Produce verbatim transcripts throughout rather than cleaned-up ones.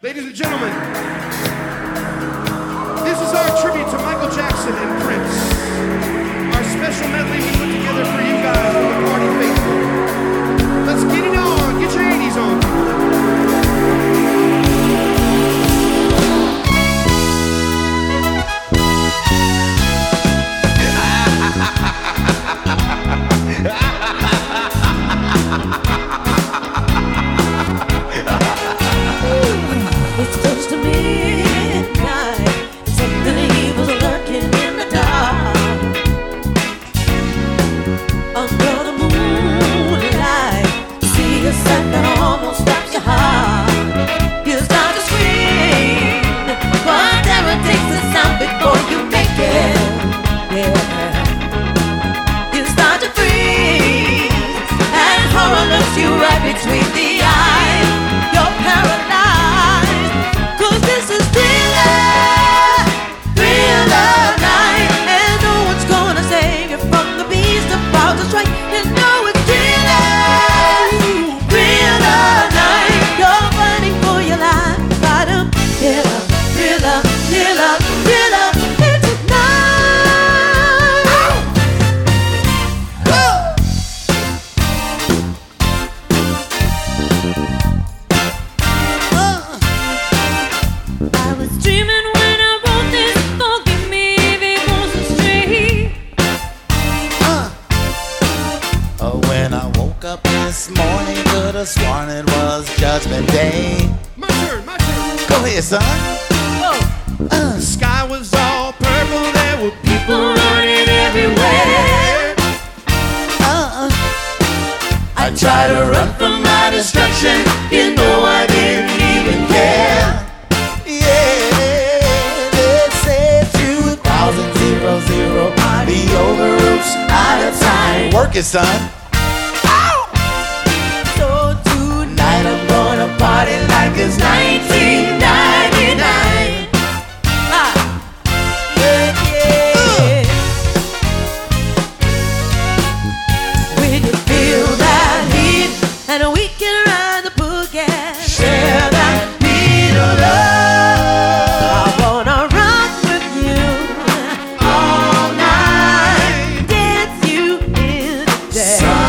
Ladies and gentlemen, this is our tribute to Michael Jackson and Prince. Our special medley we put together for you guys from the Party Faithful. Let's get it on, get your eighties on. It's close to midnight. Something evil's lurking in the dark. Under the moonlight, see a sight that almost stops your heart. You start to scream, but terror takes the sound before you make it. Yeah. You start to freeze, and horror looks you right between the eyes. You're paralyzed. This morning could have sworn it was Judgment Day. My turn, my turn. Go ahead, son. Oh. Uh, the sky was all purple, there were people running everywhere. Uh, I tried to run from my destruction, you know I didn't even care. Yeah, they said two thousand zero zero, be over, oops, out of time. Work it, son. I'm gonna party like it's nineteen ninety-nine. Ah, yeah, yeah. Uh. When you feel that heat, and we can ride the boogie, share that beat of love. I wanna rock with you all night, dance you in the day.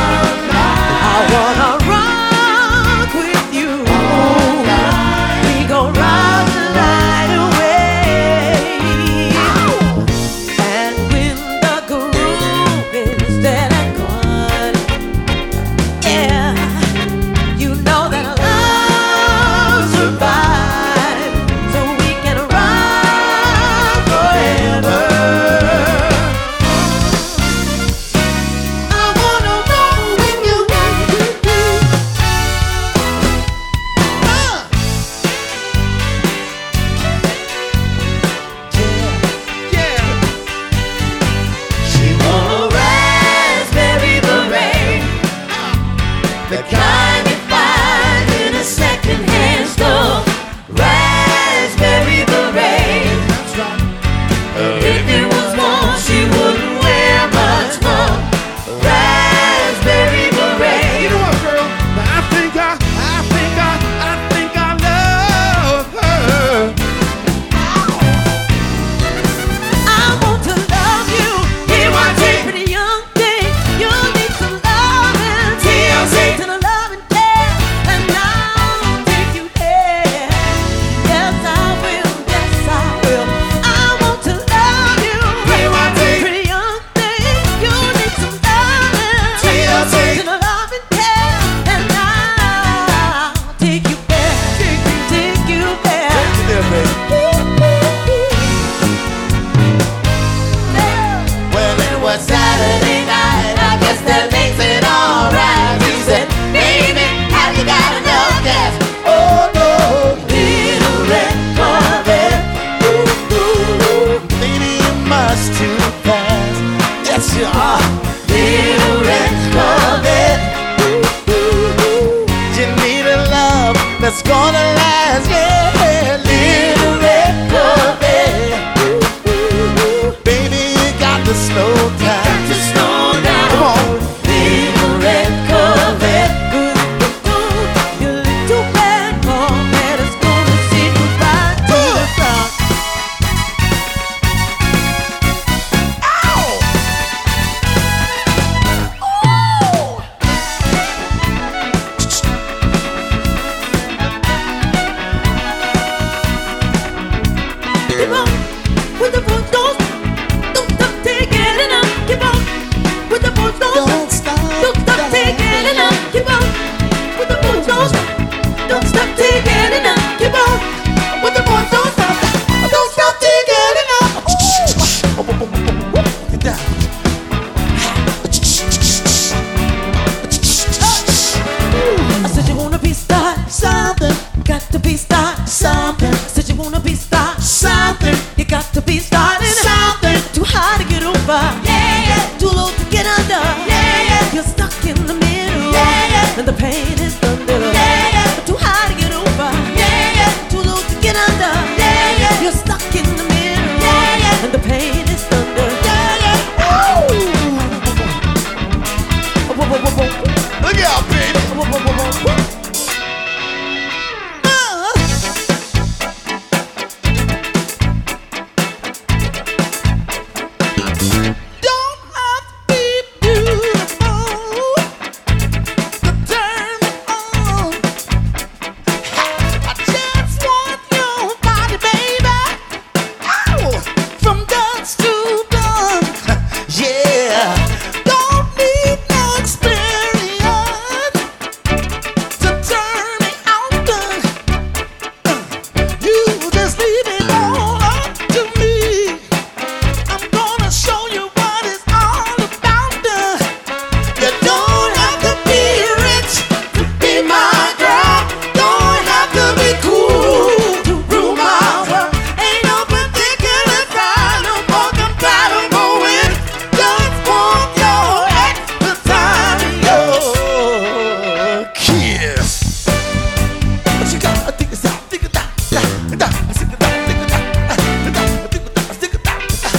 keep on. With the boys don't, don't stop taking it up. Keep on. With the boys don't, Don't stop, don't stop taking it up. Keep on. With the boys don't, don't stop taking it up. Keep on. With the boys don't stop, don't stop taking it up. Get down. I said you wanna be star, Something, got to be star. something, I said you wanna be star, something, you got to be starting. something. Too high to get over, Yeah, yeah, too low to get under. yeah, yeah. You're stuck in the middle, Yeah, yeah. and the pain is thunder. Yeah, yeah. Too high to get over, Yeah, yeah. too low to get under. Yeah, yeah. You're stuck in the middle, Yeah, yeah. and the pain is thunder. Yeah, yeah. Whoa, whoa, whoa, whoa. Look out, baby. Whoa, whoa, whoa, whoa. Don't have to be beautiful to turn me on. I just want your body, baby. Oh, from dusk to dawn. Yeah, don't need no experience to turn me on. You just leave it all up to me. I'm gonna show you what it's all about. You don't have to be rich to be my girl. Don't have to be cool to rule my world. Ain't no particular style, no more compatible with. Just want your extra time, your kiss. What you got? I think it's out. Think it's out. Think it's out. Think it's out. Think it's out. Think it's out. Think it's out.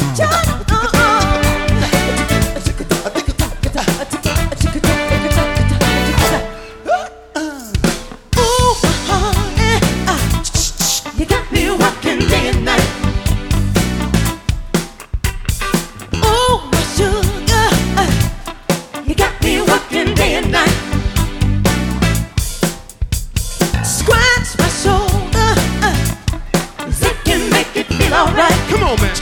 Ooh, honey, ah, you got me working day and night. Ooh, my sugar, ah, you got me working day and night. Scratch my shoulder, ah, so it can make it feel alright. Come on, man.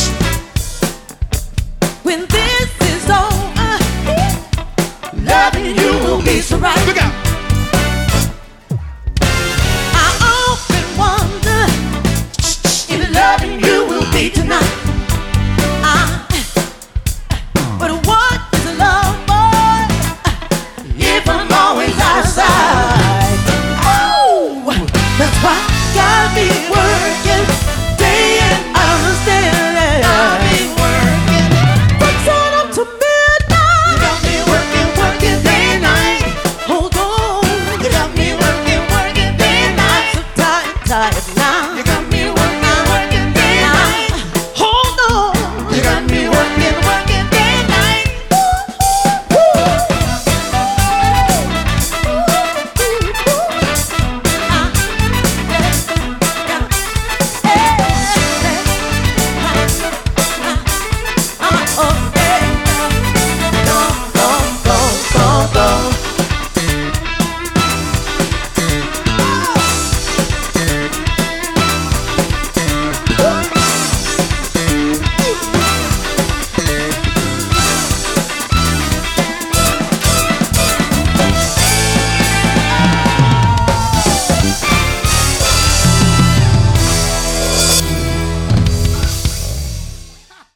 When this is over, loving you will be so right. Look out. I often wonder if loving you will be tonight. I, but what is love, boy, if I'm always outside? Oh, that's why got me working day and I understand it. Got me working from sun up to midnight. Got me working, working day and night. Hold on, You got me working, working day and night. so tired, tired now. You